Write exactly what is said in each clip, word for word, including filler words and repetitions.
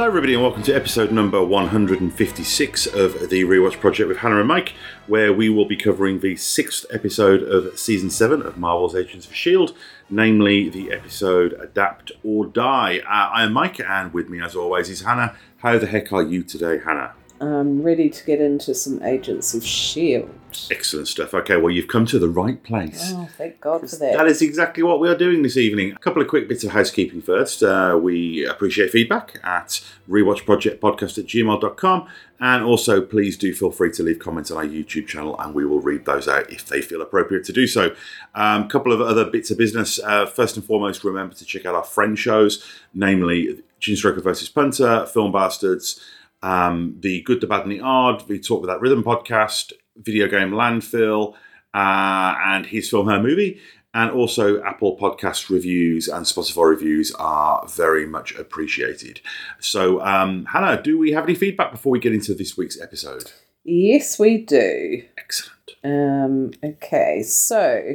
Hello everybody and welcome to episode number one hundred fifty-six of the Rewatch Project with Hannah and Mike, where we will be covering the sixth episode of season seven of Marvel's Agents of S H I E L D, namely the episode Adapt or Die. Uh, I am Mike, and with me as always is Hannah. How the heck are you today, Hannah? I'm ready to get into some Agents of S H I E L D. Excellent stuff. Okay, well, you've come to the right place. Oh, thank God for that. That is exactly what we are doing this evening. A couple of quick bits of housekeeping first. Uh, we appreciate feedback at rewatchprojectpodcast at gmail dot com. And also, please do feel free to leave comments on our YouTube channel, and we will read those out if they feel appropriate to do so. A um, couple of other bits of business. Uh, first and foremost, remember to check out our friend shows, namely Chinstroker versus Punter, Film Bastards, um, the Good, the Bad, and the Odd, the Talk Without Rhythm podcast, Video Game Landfill, uh, and His Film, Her Movie. And also Apple Podcast reviews and Spotify reviews are very much appreciated. So, um, Hannah, do we have any feedback before we get into this week's episode? Yes, we do. Excellent. Um, okay, so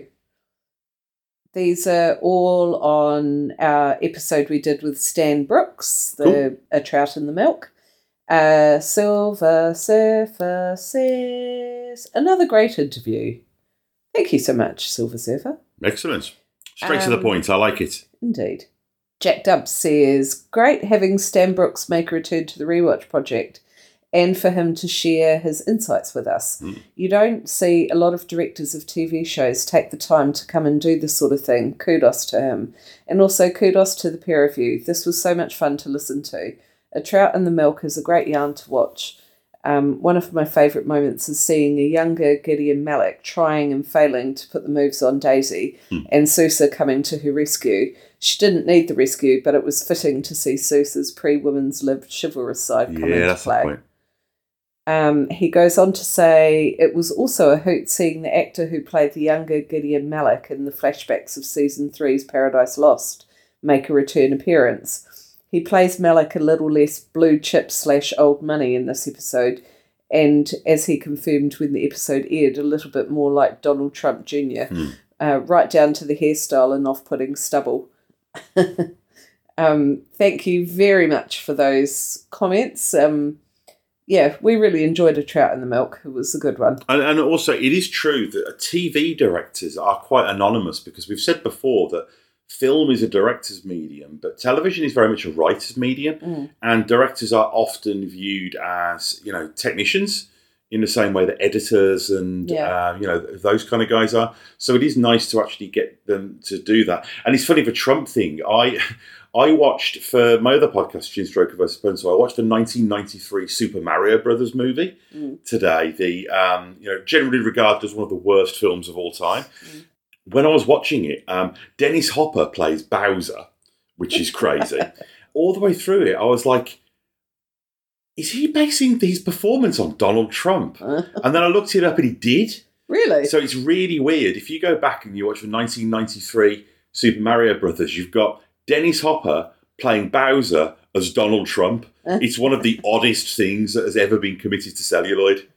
these are all on our episode we did with Stan Brooks, the cool. A Trout in the Milk. Uh, Silver Surfer says, another great interview. Thank you so much, Silver Surfer. Excellent. Straight um, to the point. I like it. Indeed. Jack Dub says, great having Stan Brooks make a return to the Rewatch Project and for him to share his insights with us. Mm. You don't see a lot of directors of T V shows take the time to come and do this sort of thing. Kudos to him. And also kudos to the peer review. This was so much fun to listen to. A Trout in the Milk is a great yarn to watch. Um, one of my favourite moments is seeing a younger Gideon Malik trying and failing to put the moves on Daisy hmm. and Sousa coming to her rescue. She didn't need the rescue, but it was fitting to see Sousa's pre-women's lived chivalrous side come yeah, into that's play. The point. Um, he goes on to say, it was also a hoot seeing the actor who played the younger Gideon Malik in the flashbacks of Season three's Paradise Lost make a return appearance. He plays Malik a little less blue chip slash old money in this episode, and as he confirmed when the episode aired, a little bit more like Donald Trump Junior, mm. uh, right down to the hairstyle and off-putting stubble. um, thank you very much for those comments. Um, yeah, we really enjoyed A Trout in the Milk. It was a good one. And, and also, it is true that T V directors are quite anonymous, because we've said before that film is a director's medium, but television is very much a writer's medium, mm. and directors are often viewed as, you know, technicians in the same way that editors and, yeah. uh, you know, those kind of guys are. So it is nice to actually get them to do that. And it's funny, the Trump thing, I I watched, for my other podcast, Chinstroker versus Punter, I watched the nineteen ninety-three Super Mario Brothers movie mm. today, the, um, you know, generally regarded as one of the worst films of all time. Mm. When I was watching it, um, Dennis Hopper plays Bowser, which is crazy. All the way through it, I was like, is he basing his performance on Donald Trump? And then I looked it up and he did. Really? So it's really weird. If you go back and you watch the nineteen ninety-three Super Mario Brothers, you've got Dennis Hopper playing Bowser as Donald Trump. It's one of the oddest things that has ever been committed to celluloid.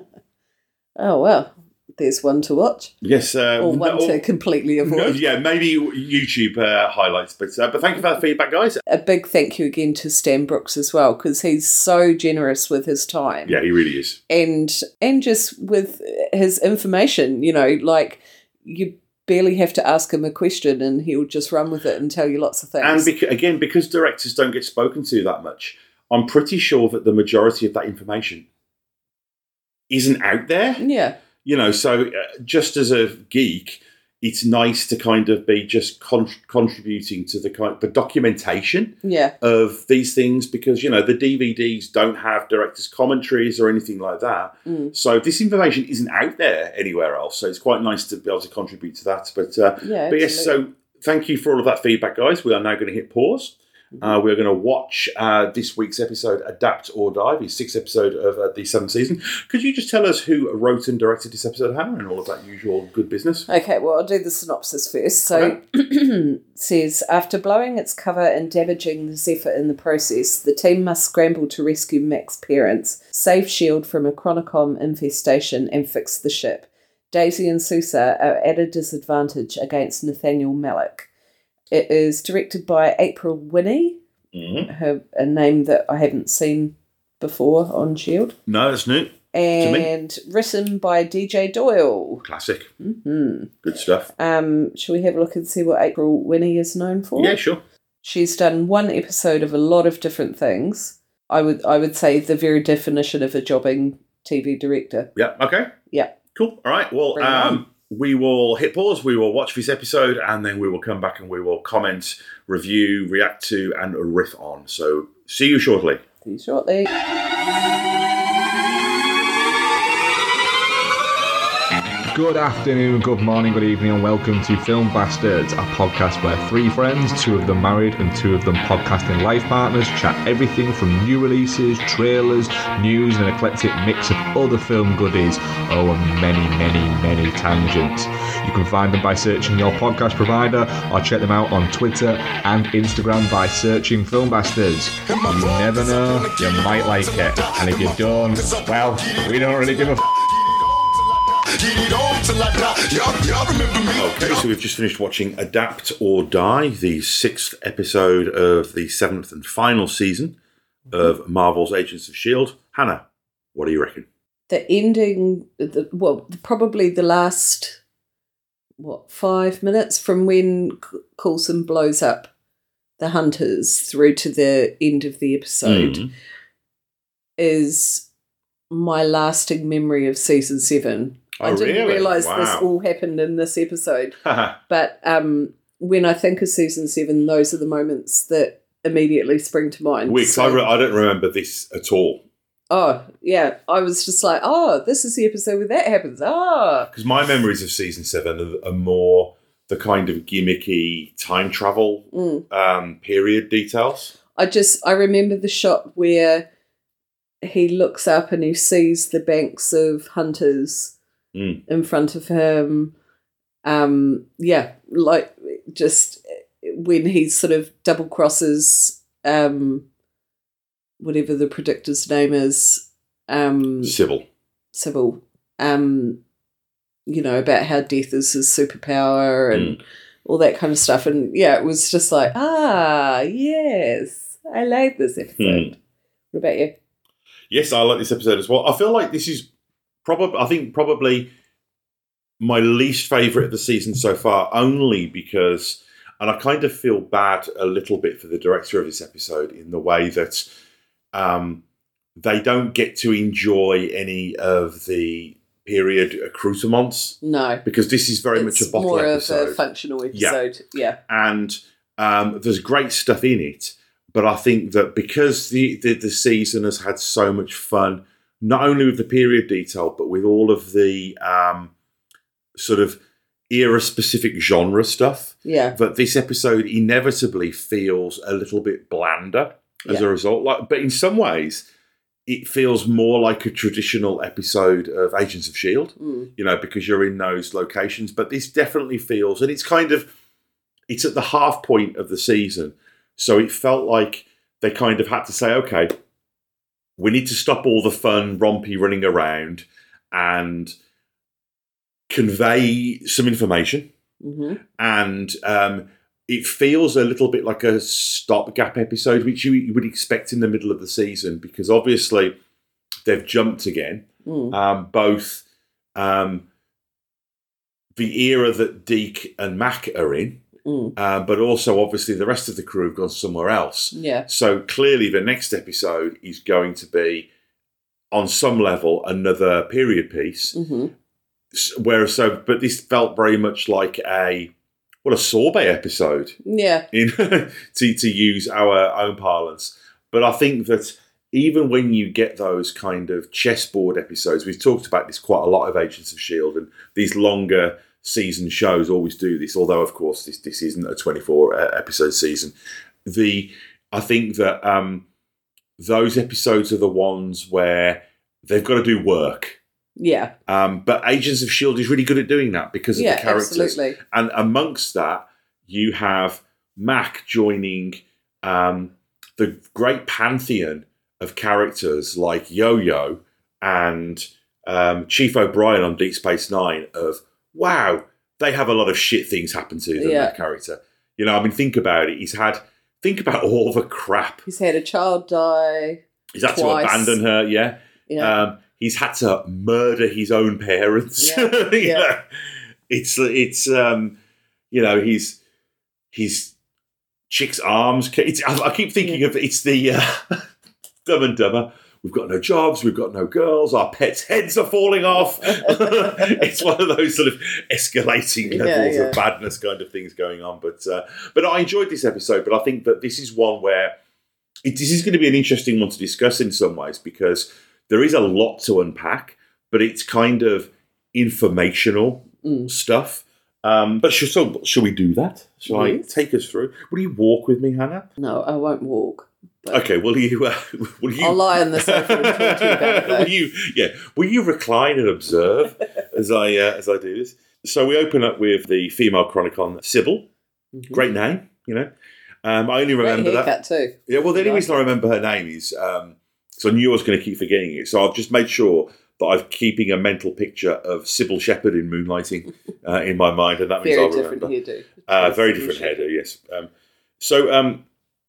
Oh, well. There's one to watch. Yes. Uh, or one no, to completely avoid. No, yeah, maybe YouTube uh, highlights. But uh, but thank you for that feedback, guys. A big thank you again to Stan Brooks as well, because he's so generous with his time. Yeah, he really is. And and just with his information, you know, like you barely have to ask him a question and he'll just run with it and tell you lots of things. And beca- again, because directors don't get spoken to that much, I'm pretty sure that the majority of that information isn't out there. Yeah. You know, so uh, just as a geek, it's nice to kind of be just con- contributing to the kind the documentation yeah. of these things, because, you know, the D V Ds don't have director's commentaries or anything like that. Mm. So this information isn't out there anywhere else. So it's quite nice to be able to contribute to that. But, uh, yeah, but yes, so thank you for all of that feedback, guys. We are now going to hit pause. Uh, we're going to watch uh, this week's episode, Adapt or Die, the sixth episode of uh, the seventh season. Could you just tell us who wrote and directed this episode, Hannah, and all of that usual good business? Okay, well, I'll do the synopsis first. So, okay. Says, after blowing its cover and damaging the Zephyr in the process, the team must scramble to rescue Mac's parents, save S H I E L D from a Chronicom infestation, and fix the ship. Daisy and Sousa are at a disadvantage against Nathaniel Malik. It is directed by April Winnie, Mm-hmm. Her a name that I haven't seen before on Shield. No, that's new. And written by D J Doyle. Classic. Mm-hmm. Good stuff. Um, shall we have a look and see what April Winnie is known for? Yeah, sure. She's done one episode of a lot of different things. I would I would say the very definition of a jobbing T V director. Yeah, okay. Yeah. Cool. All right. Well, um, we will hit pause, we will watch this episode, and then we will come back and we will comment, review, react to, and riff on. So see you shortly. See you shortly. Good afternoon, good morning, good evening, and welcome to Film Bastards, a podcast where three friends, two of them married and two of them podcasting life partners, chat everything from new releases, trailers, news, and an eclectic mix of other film goodies. Oh, and many, many, many tangents. You can find them by searching your podcast provider or check them out on Twitter and Instagram by searching Film Bastards. You never know, you might like it. And if you don't, well, we don't really give a f***. Okay, so we've just finished watching Adapt or Die, the sixth episode of the seventh and final season of Marvel's Agents of S H I E L D. Hannah, what do you reckon? The ending, the, well, probably the last, what, five minutes from when Coulson blows up the Hunters through to the end of the episode mm. is my lasting memory of season seven. Oh, I didn't really? realise Wow. this all happened in this episode. But um, when I think of season seven, those are the moments that immediately spring to mind. Weird, 'cause So- I, re- I don't remember this at all. Oh, yeah. I was just like, oh, this is the episode where that happens. Ah. Because my memories of season seven are, are more the kind of gimmicky time travel Mm. um, period details. I just, I remember the shot where he looks up and he sees the banks of hunters Mm. in front of him. Um, yeah, like just when he sort of double crosses um, whatever the predictor's name is, um, Sybil. Sybil, um, you know, about how death is his superpower and Mm. all that kind of stuff. And yeah, it was just like, ah, yes, I like this episode. Mm. What about you? Yes, I like this episode as well. I feel like this is probably, I think probably my least favourite of the season so far, only because, and I kind of feel bad a little bit for the director of this episode in the way that um, they don't get to enjoy any of the period accoutrements. No. Because this is very It's much a bottle more episode. of a functional episode. Yeah. And um, there's great stuff in it. But I think that because the, the, the season has had so much fun, not only with the period detail, but with all of the um, sort of era-specific genre stuff, Yeah. that this episode inevitably feels a little bit blander as Yeah. a result. Like, but in some ways, it feels more like a traditional episode of Agents of S H I E L D, Mm. you know, because you're in those locations. But this definitely feels, and it's kind of, it's at the half point of the season. So it felt like they kind of had to say, okay, we need to stop all the fun, rompy running around and convey some information. Mm-hmm. And um, it feels a little bit like a stopgap episode, which you, you would expect in the middle of the season, because obviously they've jumped again. Mm. Um, both um, the era that Deke and Mac are in, Mm. Uh, but also, obviously, the rest of the crew have gone somewhere else. Yeah. So clearly, the next episode is going to be, on some level, another period piece. Mm-hmm. S- Whereas, so, but this felt very much like a, well, a sorbet episode, Yeah. in to to use our own parlance. But I think that even when you get those kind of chessboard episodes, we've talked about this quite a lot of Agents of S H I E L D, and these longer season shows always do this, although of course this this isn't a twenty-four episode season. The I think that um, those episodes are the ones where they've got to do work. Yeah. Um, but Agents of S H I E L D is really good at doing that because of Yeah, the characters. absolutely. And amongst that, you have Mac joining um, the great pantheon of characters like Yo-Yo and um, Chief O'Brien on Deep Space Nine of, wow, they have a lot of shit things happen to them, Yeah. that character. You know, I mean, think about it. He's had think about all the crap. He's had a child die. He's had twice. to abandon her, yeah. Yeah. Um, he's had to murder his own parents. Yeah. You Yeah. know? It's, it's um, you know, he's, he's chick's arms. It's, I keep thinking Yeah. of, it's the uh, Dumb and Dumber. We've got no jobs, we've got no girls, our pets' heads are falling off. It's one of those sort of escalating Yeah, levels yeah. of badness kind of things going on. But uh, but I enjoyed this episode, but I think that this is one where it, this is going to be an interesting one to discuss in some ways because there is a lot to unpack, but it's kind of informational Mm. stuff. Um, but should, so, shall we do that? Shall I Yes. take us through? Will you walk with me, Hannah? No, I won't walk. But Okay, will you? Uh, will you? I'll lie on the sofa and talk to you about it, though. will you? Yeah, will you recline and observe as I uh, as I do this? So we open up with the female chronicon, Sybil. Mhm. Great name, you know. Um, I only Great remember that. haircut too. Yeah, well, the only Like reason I remember her name is um, so I knew I was going to keep forgetting it. So I've just made sure that I'm keeping a mental picture of Sybil Shepherd in Moonlighting uh, in my mind, and that means Very I'll different remember. hairdo. Uh, very Sybil different Shepherd. hairdo, yes. Um, so um,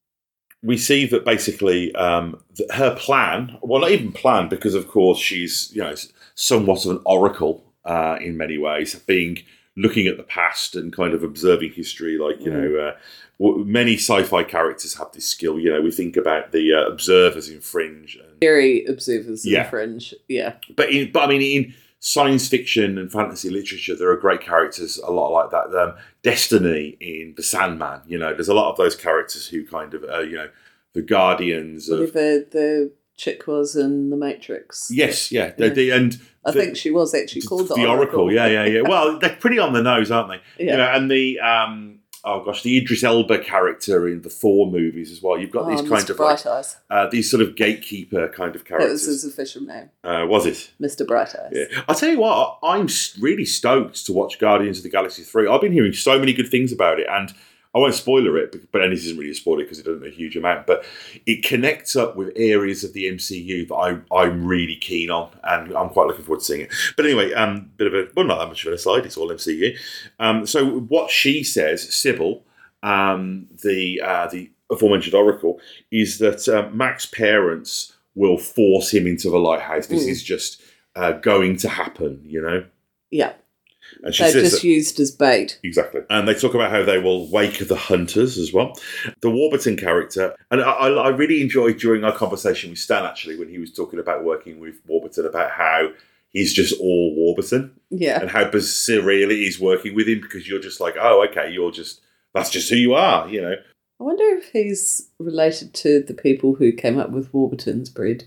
we see that basically um, th- her plan, well, not even plan, because of course she's you know somewhat of an oracle uh, in many ways, being looking at the past and kind of observing history. Like you Mm. know, uh, w- many sci-fi characters have this skill. You know, we think about the uh, observers in Fringe, and, Very observers in Yeah. the Fringe. Yeah. but in, but I mean in science fiction and fantasy literature, there are great characters a lot like that. Um, Destiny in The Sandman, you know, there's a lot of those characters who kind of, uh, you know, the guardians of. Whatever the chick was in The Matrix. Yes, yeah, they, Yeah. they- and I the- think she was actually called the, the Oracle. Yeah, yeah, yeah. Well, they're pretty on the nose, aren't they? Yeah. You know, and the um, oh gosh, the Idris Elba character in the Thor movies as well. You've got Oh, these kind Mister of like Bright Eyes. uh, these sort of gatekeeper kind of That characters. was his official name. uh, was it? Mister Bright Eyes. Yeah. I'll tell you what, I'm s- really stoked to watch Guardians of the Galaxy three. I've been hearing so many good things about it, and I won't spoiler it, but and this isn't really a spoiler because it doesn't a huge amount, but it connects up with areas of the M C U that I, I'm really keen on, and I'm quite looking forward to seeing it. But anyway, um, bit of a, well, not that much of an aside, it's all M C U. Um, so what she says, Sybil, um, the, uh, the aforementioned Oracle, is that uh, Mac's parents will force him into the lighthouse. This Mm. is just uh, going to happen, you know? Yeah. And she They're says just that- used as bait. Exactly. And they talk about how they will wake the hunters as well. The Warburton character, and I, I I really enjoyed during our conversation with Stan, actually, when he was talking about working with Warburton, about how he's just all Warburton Yeah. and how surreal it is working with him because you're just like, oh, okay, you're just, that's just who you are, you know. I wonder if he's related to the people who came up with Warburton's bread.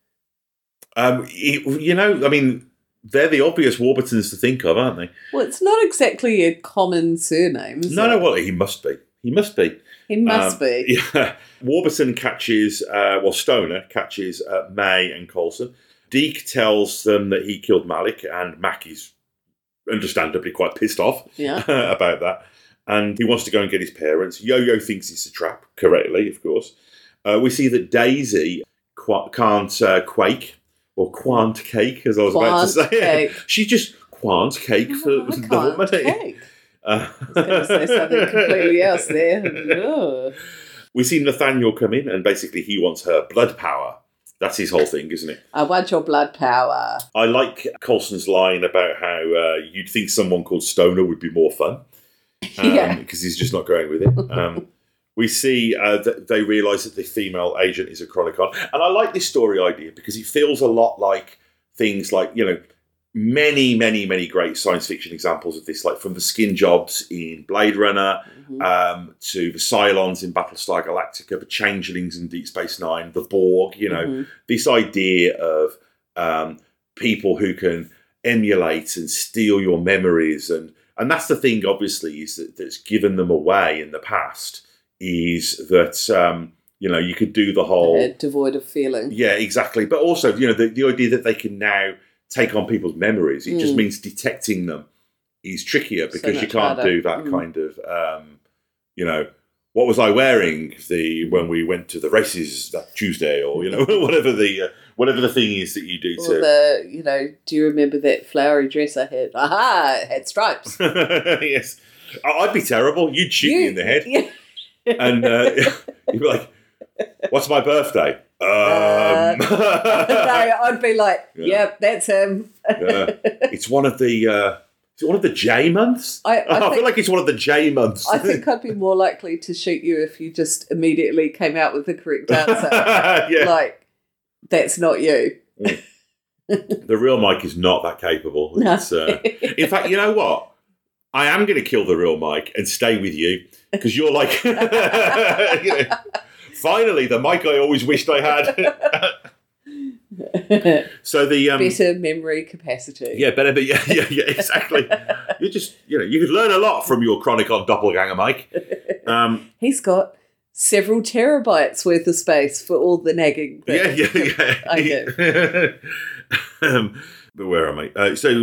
Um, he- you know, I mean, they're the obvious Warburtons to think of, aren't they? Well, it's not exactly a common surname, is No, it? no, well, he must be. He must be. He must Um, be. Yeah. Warburton catches, uh, well, Stoner catches uh, May and Coulson. Deke tells them that he killed Malik, and Mac is understandably quite pissed off Yeah. about that. And he wants to go and get his parents. Yo-Yo thinks it's a trap, correctly, of course. Uh, we see that Daisy qu- can't uh, quake, or quant cake, as I was about to Quant say. cake. She just quant cake for Oh, I the can't woman. cake. Uh, I was going to say something completely else there. Ugh. We see Nathaniel come in, and basically he wants her blood power. That's his whole thing, isn't it? I want your blood power. I like Coulson's line about how uh, you'd think someone called Stoner would be more fun. Um, Yeah. Because he's just not going with it. Um, we see uh, that they realise that the female agent is a Chronicon. And I like this story idea because it feels a lot like things like, you know, many, many, many great science fiction examples of this, like from the skin jobs in Blade Runner, Mhm. um, to the Cylons in Battlestar Galactica, the Changelings in Deep Space Nine, the Borg, you know, Mhm. this idea of um, people who can emulate and steal your memories. And, and that's the thing, obviously, is that, that's given them away in the past, is that, um, you know, you could do the whole... They're devoid of feeling. Yeah, exactly. But also, you know, the, the idea that they can now take on people's memories, it just Mm. means detecting them is trickier So because you much can't harder. do that Mm. kind of, um, you know, what was I wearing the when we went to the races that Tuesday, or you know, whatever the uh, whatever the thing is that you do Or to. the, you know, do you remember that flowery dress I had? Aha, it had stripes. Yes, I- I'd be terrible. You'd shoot me in the head. Yeah. and uh, you'd be like, "What's my birthday?" Um, Uh, no, I'd be like, Yeah. "Yep, that's him." yeah. It's one of the uh, is it one of the J months. I- I I think- feel like it's one of the J months. I think I'd be more likely to shoot you if you just immediately came out with the correct answer. yeah. Like, that's not you. The real Mike is not that capable. No. It's, uh, in fact, you know what? I am going to kill the real Mike and stay with you because you're like, you know, finally, the Mike I always wished I had. So the um, Better memory capacity. yeah, better, but yeah, yeah, yeah, exactly. You just, you know, you could learn a lot from your Chronicon doppelganger, Mike. Um, He's got several terabytes worth of space for all the nagging. yeah, things. yeah, yeah. I do. um, but where am I? Uh, so,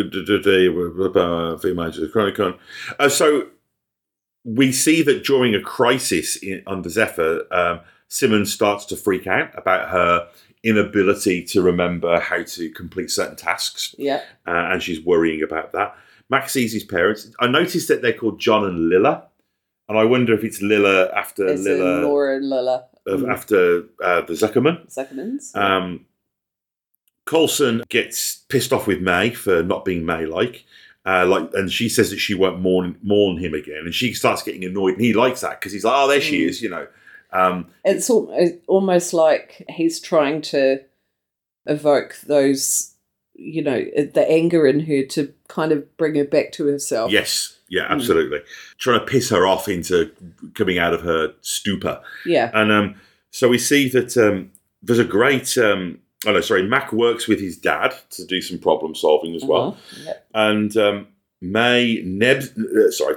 female Chronicon. Uh, so we see that during a crisis in, under Zephyr, um, Simmons starts to freak out about her inability to remember how to complete certain tasks, Yeah. uh, and she's worrying about that. Max sees his parents. I noticed that they're called John and Lilla, and I wonder if it's Lilla after As in Lilla, Laura and Lilla. of, Mm. after uh, the Zuckerman. Zuckermans. Um, Coulson gets pissed off with May for not being May-like, uh, like, and she says that she won't mourn mourn him again, and she starts getting annoyed, and he likes that because he's like, "Oh, there she Mm. is," you know. Um, It's al- it's almost like he's trying to evoke those, you know, the anger in her to kind of bring her back to herself. yes, yeah, absolutely, trying to piss her off into coming out of her stupor, Yeah. and um, so we see that um, there's a great. Um, oh no, sorry, Mac works with his dad to do some problem solving as well. Uh-huh. Yep. And um, May Neb, uh, sorry,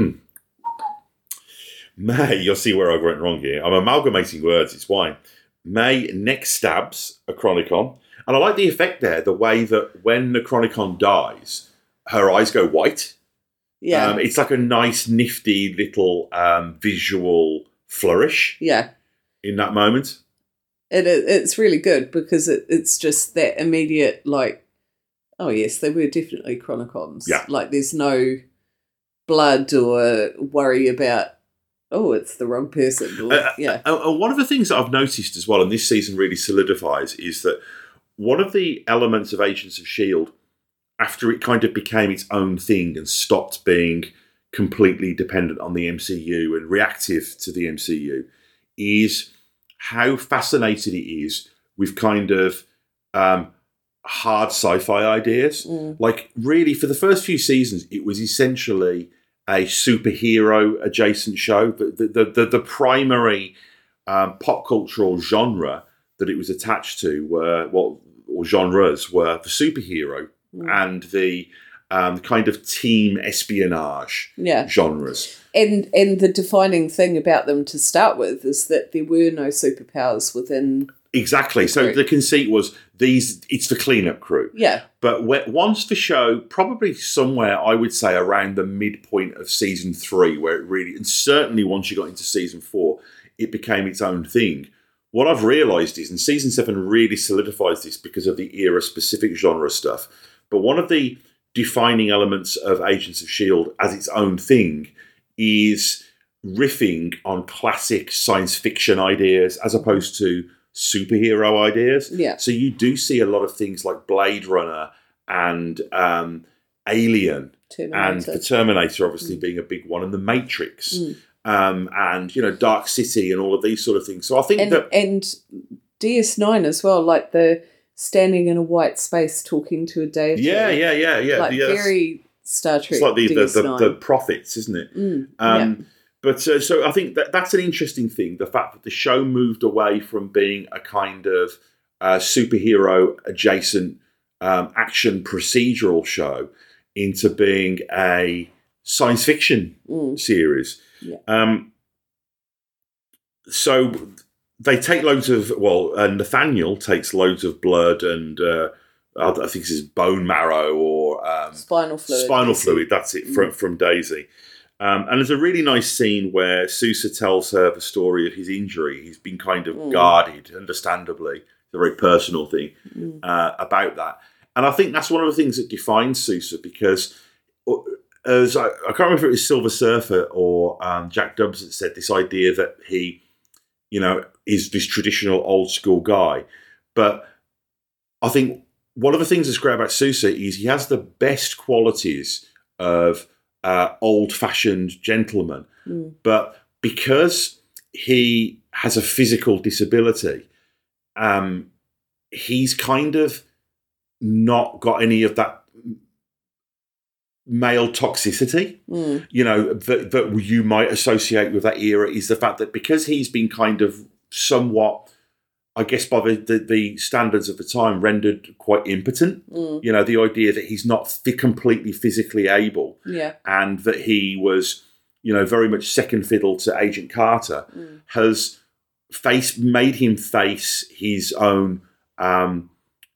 May. You'll see where I went wrong here. I'm amalgamating words. It's why May neck stabs a Chronicon, and I like the effect there. The way that when the Chronicon dies, her eyes go white. Yeah. Um, it's like a nice, nifty little um, visual flourish yeah. in that moment. It, it it's really good because it, it's just that immediate, like, oh yes, they were definitely Chronicons. Yeah. Like there's no blood or worry about, oh, it's the wrong person. Or, Uh, yeah. And and one of the things that I've noticed as well, and this season really solidifies, is that one of the elements of Agents of S H I E L D, after it kind of became its own thing and stopped being completely dependent on the M C U and reactive to the M C U, is how fascinated it is with kind of um, hard sci-fi ideas. Mm. Like, really, for the first few seasons, it was essentially a superhero adjacent show. The the the, the primary um, pop cultural genre that it was attached to were well, or genres were the superhero Mm. and the um, kind of team espionage Yeah. genres. And and the defining thing about them to start with is that there were no superpowers within. Exactly. So Right. the conceit was these. It's the cleanup crew. Yeah. But whe- once the show, probably somewhere, I would say around the midpoint of season three, where it really, and certainly once you got into season four, it became its own thing. What I've realised is, and season seven really solidifies this because of the era-specific genre stuff, but one of the defining elements of Agents of S H I E L D as its own thing is riffing on classic science fiction ideas as opposed to superhero ideas. Yeah. So you do see a lot of things like Blade Runner and um, Alien and Terminator. the Terminator obviously being a big one, and the Matrix, Mm. um, and you know Dark City and all of these sort of things. So I think and that and D S nine as well, like the standing in a white space talking to a deity. yeah, yeah, yeah, yeah, like yeah, that's- very Star Trek. it's like the the, D S the nine. the prophets, isn't it? Mm, Um, But uh, so I think that that's an interesting thing. The fact that the show moved away from being a kind of uh, superhero adjacent um, action procedural show into being a science fiction yeah. Mm, series. Yeah. Um, so they take loads of, well, uh, Nathaniel takes loads of blood and uh, I think this is bone marrow or um, spinal fluid. spinal fluid, that's it, from, Mm. from Daisy. Um, and there's a really nice scene where Sousa tells her the story of his injury. He's been kind of Mm. guarded, understandably. It's a very personal thing Mm. uh, about that. And I think that's one of the things that defines Sousa, because as I, I can't remember if it was Silver Surfer or um, Jack Dubs that said this idea that he, you know, is this traditional old school guy. But I think one of the things that's great about Sousa is he has the best qualities of uh, old fashioned gentleman. Mm. But because he has a physical disability, um, he's kind of not got any of that male toxicity, mm. you know, that, that you might associate with that era. Is the fact that because he's been kind of somewhat, I guess by the, the, the standards of the time, rendered quite impotent, mm. you know, the idea that he's not f- completely physically able, yeah, and that he was, you know, very much second fiddle to Agent Carter, mm. has face made him face his own um,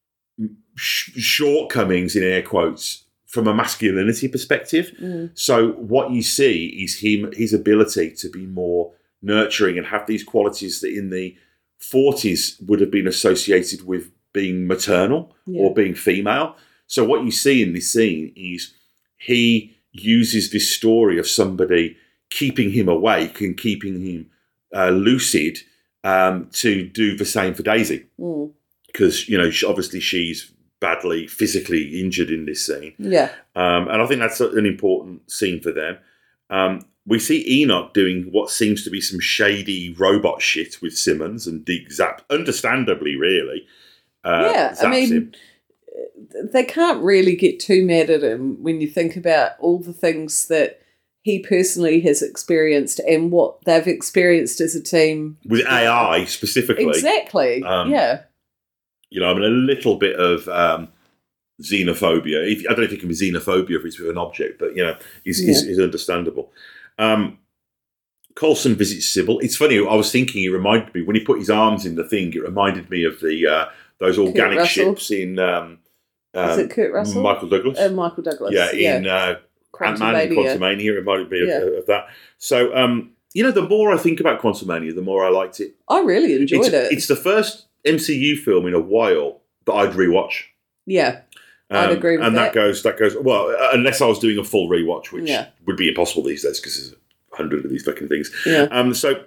sh- shortcomings, in air quotes, from a masculinity perspective. Mm. So what you see is him, his ability to be more nurturing and have these qualities that in the forties would have been associated with being maternal, yeah, or being female. So what you see in this scene is he uses this story of somebody keeping him awake and keeping him uh, lucid um, to do the same for Daisy. Because, mm. you know, she, obviously she's badly physically injured in this scene. Yeah. Um, and I think that's an important scene for them. Um, we see Enoch doing what seems to be some shady robot shit with Simmons and Deke Zap, understandably, really. Uh, yeah, I mean, him. They can't really get too mad at him when you think about all the things that he personally has experienced and what they've experienced as a team. With A I, specifically. Exactly, um, yeah. You know, I mean, a little bit of um, xenophobia. If, I don't know if it can be xenophobia if it's with an object, but, you know, is yeah. is, is understandable. Um, Coulson visits Sybil. It's funny, I was thinking, it reminded me, when he put his arms in the thing, it reminded me of the uh, those organic ships in... Um, um, is it Kurt Russell? Michael Douglas. Uh, Michael Douglas, yeah. in uh, Ant-Man and Quantumania, it reminded me of, yeah. of that. So, um, you know, the more I think about Quantumania, the more I liked it. I really enjoyed it's, it. It's the first M C U film in a while that I'd rewatch. Yeah, um, I'd agree with and that. And that goes, that goes, well, unless I was doing a full rewatch, which yeah. would be impossible these days because there's a hundred of these fucking things. Yeah. Um, so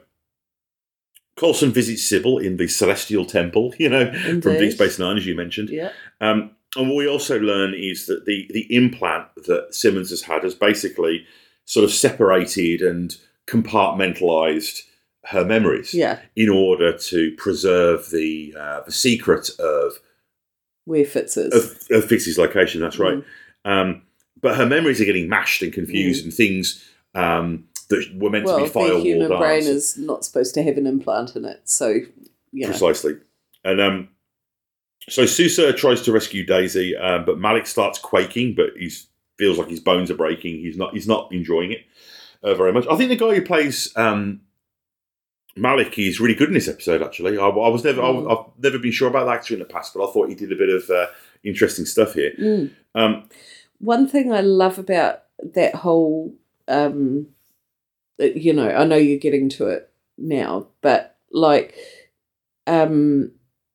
Coulson visits Sybil in the Celestial Temple, you know, Indeed. From Deep Space Nine, as you mentioned. Yeah. Um, and what we also learn is that the, the implant that Simmons has had has basically sort of separated and compartmentalised her memories, yeah. in order to preserve the uh, the secret of where Fitz is, of, of Fitz's location. That's right. Mm. Um, but her memories are getting mashed and confused, mm. and things um, that were meant well, to be firewalled. Well, the human brain answers. is not supposed to have an implant in it, so you know. Precisely. And um, so Sousa tries to rescue Daisy, um, but Malik starts quaking, but he feels like his bones are breaking. He's not. He's not enjoying it uh, very much. I think the guy who plays Um, Malik is really good in this episode. Actually, I, I was never, mm. I, I've never been sure about the actor in the past, but I thought he did a bit of uh, interesting stuff here. Mm. Um, One thing I love about that whole, um, you know, I know you're getting to it now, but like, um,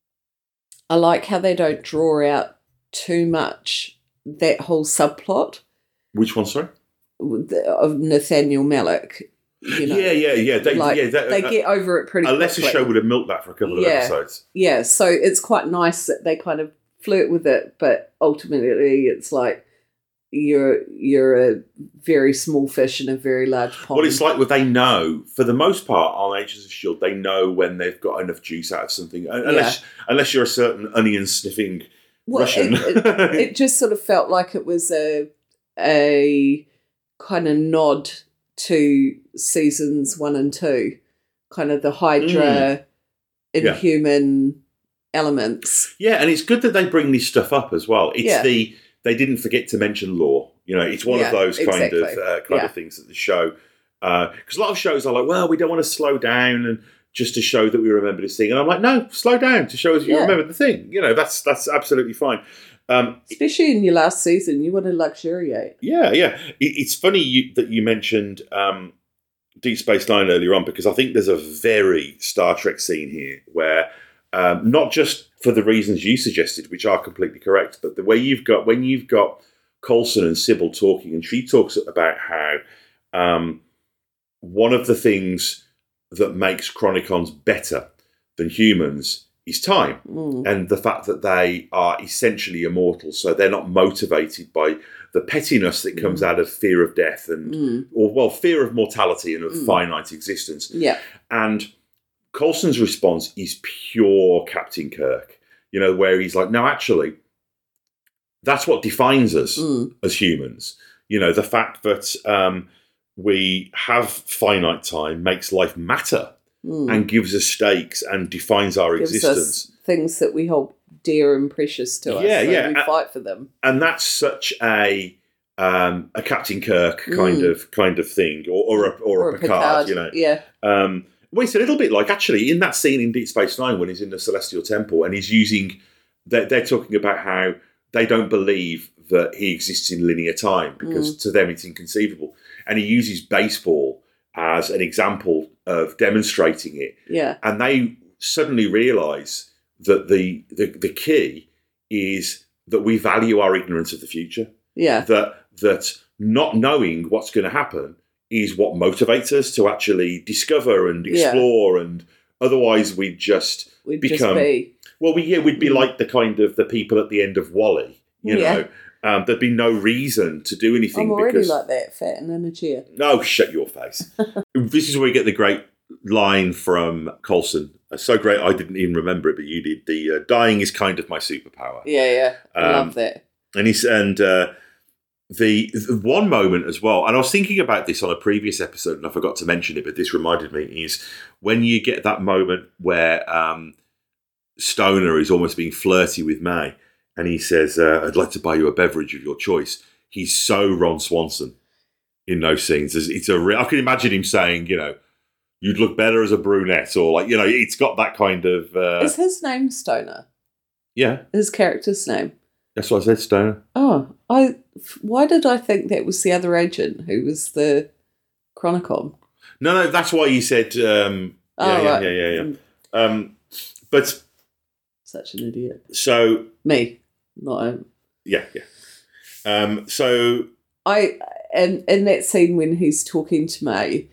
I like how they don't draw out too much that whole subplot. Which one, sorry? Of Nathaniel Malik. You know, yeah, yeah, yeah. They, like, yeah, that, they uh, get over it pretty a quickly. lesser show would have milked that for a couple of yeah. episodes. Yeah, so it's quite nice that they kind of flirt with it, but ultimately it's like you're you're a very small fish in a very large pond. Well, it's like well, they know, for the most part, on Agents of S H I E L D, they know when they've got enough juice out of something. Unless, yeah. unless you're a certain onion-sniffing well, Russian. It, it, it just sort of felt like it was a a kind of nod to seasons one and two, kind of the Hydra, mm. Inhuman yeah. elements. Yeah, and it's good that they bring this stuff up as well. It's yeah. the they didn't forget to mention law. You know, it's one yeah, of those kind exactly. of uh, kind yeah. of things that the show, because uh, a lot of shows are like, well, we don't want to slow down and just to show that we remember this thing, and I'm like, no, slow down to show us you yeah. remember the thing. You know, that's that's absolutely fine. Um, Especially in your last season, you want to luxuriate. Yeah, yeah. It, it's funny you, that you mentioned um, Deep Space Nine earlier on, because I think there's a very Star Trek scene here where um, not just for the reasons you suggested, which are completely correct, but the way you've got when you've got Coulson and Sybil talking, and she talks about how um, one of the things that makes Chronicons better than humans is time, Mm. and the fact that they are essentially immortal, so they're not motivated by the pettiness that comes Mm. out of fear of death and, Mm. or well, fear of mortality and of Mm. finite existence. Yeah. And Coulson's response is pure Captain Kirk, you know, where he's like, no, actually, that's what defines us Mm. as humans. You know, the fact that um, we have finite time makes life matter Mm. and gives us stakes and defines our Gives existence. us things that we hold dear and precious to us. Yeah, so yeah. We Uh, fight for them. And that's such a um, a Captain Kirk kind Mm. of kind of thing, or or a, or a Picard, you know. Yeah. Um, well, it's a little bit like, actually, in that scene in Deep Space Nine when he's in the Celestial Temple and he's using, they're, they're talking about how they don't believe that he exists in linear time because to them it's inconceivable. And he uses baseball as an example of demonstrating it. Yeah. And they suddenly realise that the, the the key is that we value our ignorance of the future. Yeah. That that not knowing what's going to happen is what motivates us to actually discover and Yeah. explore, and otherwise we'd just We'd become just be. well, we yeah, we'd be Mm. like the kind of the people at the end of WALL-E. You Yeah. know, um, there'd be no reason to do anything. I'm already because like that, fat and in a chair. no, shut your face. This is where we get the great line from Coulson. It's so great, I didn't even remember it, but you did. The uh, dying is kind of my superpower. Yeah, yeah. I Um, love that. And he's and uh, the, the one moment as well, and I was thinking about this on a previous episode, and I forgot to mention it, but this reminded me, is when you get that moment where um, Stoner is almost being flirty with May, and he says, uh, "I'd like to buy you a beverage of your choice." He's so Ron Swanson in those scenes. It's, it's a re- I can imagine him saying, you know, "You'd look better as a brunette," or like, you know, it's got that kind of uh, Is his name Stoner? yeah. His character's name? That's what I said, Stoner. Oh, I. Why did I think that was the other agent who was the Chronicon? No, no, that's why you said. Um, yeah, Oh, yeah, right. yeah, yeah, yeah. Um, but Such an idiot. so Me, not him. yeah, yeah. Um, so I and in that scene when he's talking to May,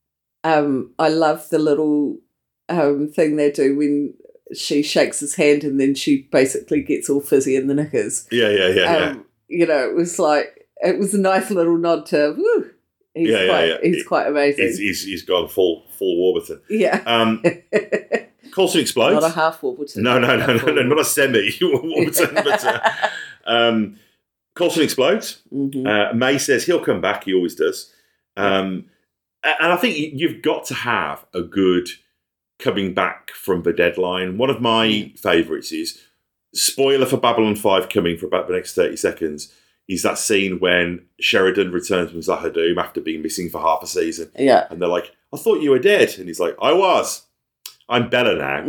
um, I love the little um thing they do when she shakes his hand and then she basically gets all fizzy in the knickers. yeah, yeah, yeah, yeah. Um, you know, it was like it was a nice little nod to woo. He's Yeah, yeah, quite yeah. he's It- quite amazing. He's, he's, he's gone full full Warburton. yeah. Um, Coulson explodes. Not a half Warburton. no, no, no, A no, full no, not a semi Warburton. but uh, um, Coulson explodes. Mhm. Uh, May says he'll come back. He always does. Um, a- and I think you- you've got to have a good coming back from the deadline. One of my Mm. favourites is, spoiler for Babylon five coming for about the next thirty seconds, is that scene when Sheridan returns from Zahadum after being missing for half a season. Yeah. And they're like, I thought you were dead. And he's like, I was. I'm better now.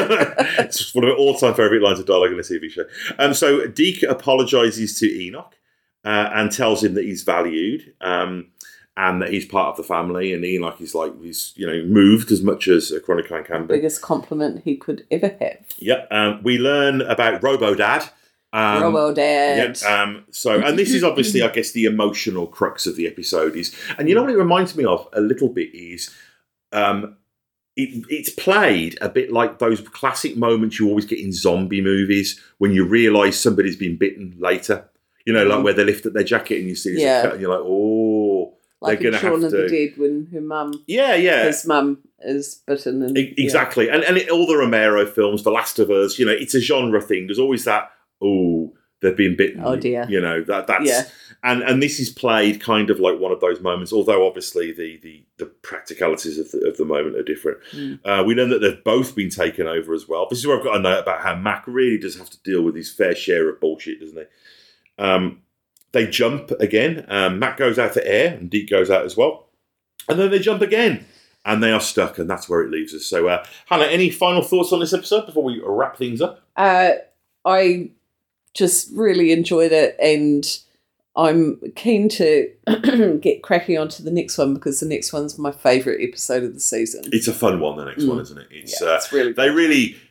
It's one of my all-time favourite lines of dialogue in a T V show. Um, so Deke apologises to Enoch uh, and tells him that he's valued um, and that he's part of the family. And Enoch is like, he's you know moved as much as a Chronicon can be. Biggest compliment he could ever have. Yep. Um, we learn about Robo Dad. Um, Robo Dad. Yeah, um, so, and this is obviously, I guess, the emotional crux of the episode is, and you know what it reminds me of a little bit is, um, it, it's played a bit like those classic moments you always get in zombie movies when you realise somebody's been bitten later. You know, like Mm. where they lift up their jacket and you see there's Yeah. a cut and you're like, oh, Like they're in going to Shaun have of the to. Dead when her mum, Yeah, yeah. his mum is bitten. And, E- Exactly. And, and it, all the Romero films, The Last of Us, you know, it's a genre thing. There's always that, oh, they've been bitten. Oh, dear. You know, that that's Yeah. and and this is played kind of like one of those moments, although obviously the the, the practicalities of the, of the moment are different. Mm. Uh, we learn that they've both been taken over as well. This is where I've got a note about how Mac really does have to deal with his fair share of bullshit, doesn't he? Um, they jump again. Um, Mac goes out for air and Deke goes out as well. And then they jump again. And they are stuck, and that's where it leaves us. So, uh, Hannah, any final thoughts on this episode before we wrap things up? Uh, I just really enjoyed it, and I'm keen to get cracking onto the next one because the next one's my favourite episode of the season. It's a fun one, the next Mm. one, isn't it? It's, Yeah, uh, it's really they good. really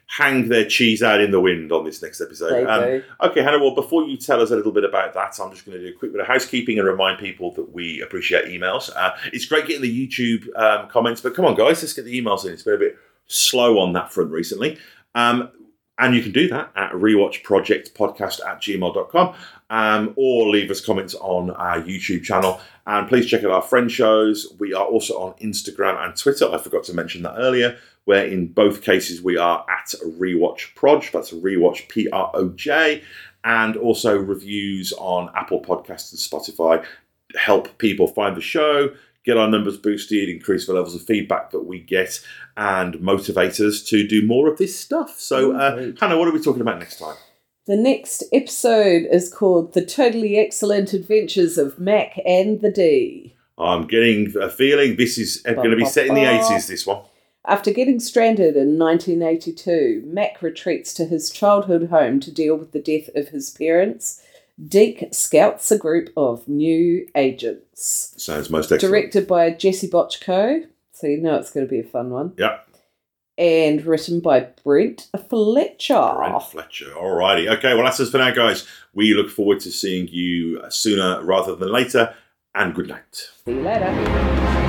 hang their cheese out in the wind on this next episode. They Um, do. okay, Hannah, well, before you tell us a little bit about that, I'm just going to do a quick bit of housekeeping and remind people that we appreciate emails. Uh, it's great getting the YouTube um, comments, but come on, guys, let's get the emails in. It's been a bit slow on that front recently. Um, and you can do that at rewatchprojectpodcast at gmail dot com um, or leave us comments on our YouTube channel. And please check out our friend shows. We are also on Instagram and Twitter. I forgot to mention that earlier, where in both cases we are at rewatchproj. That's rewatch P R O J. And also reviews on Apple Podcasts and Spotify help people find the show, get our numbers boosted, increase the levels of feedback that we get, and motivate us to do more of this stuff. So, uh, Hannah, what are we talking about next time? The next episode is called The Totally Excellent Adventures of Mac and the D. I'm getting a feeling this is going to be set in the eighties, this one. After getting stranded in nineteen eighty-two, Mac retreats to his childhood home to deal with the death of his parents. Deke scouts a group of new agents. Sounds most excellent. Directed by Jesse Bochco, so you know it's going to be a fun one. Yeah. And written by Brent Fletcher. Brent Fletcher. Alrighty. Okay, well, that's us for now, guys. We look forward to seeing you sooner rather than later, and good night. See you later.